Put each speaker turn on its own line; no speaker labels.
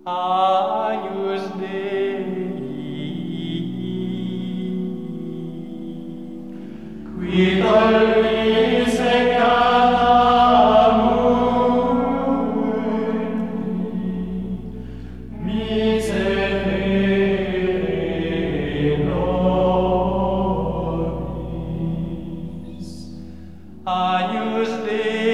Agnus Dei, qui tollis peccata mundi, miserere nobis. Agnus Dei,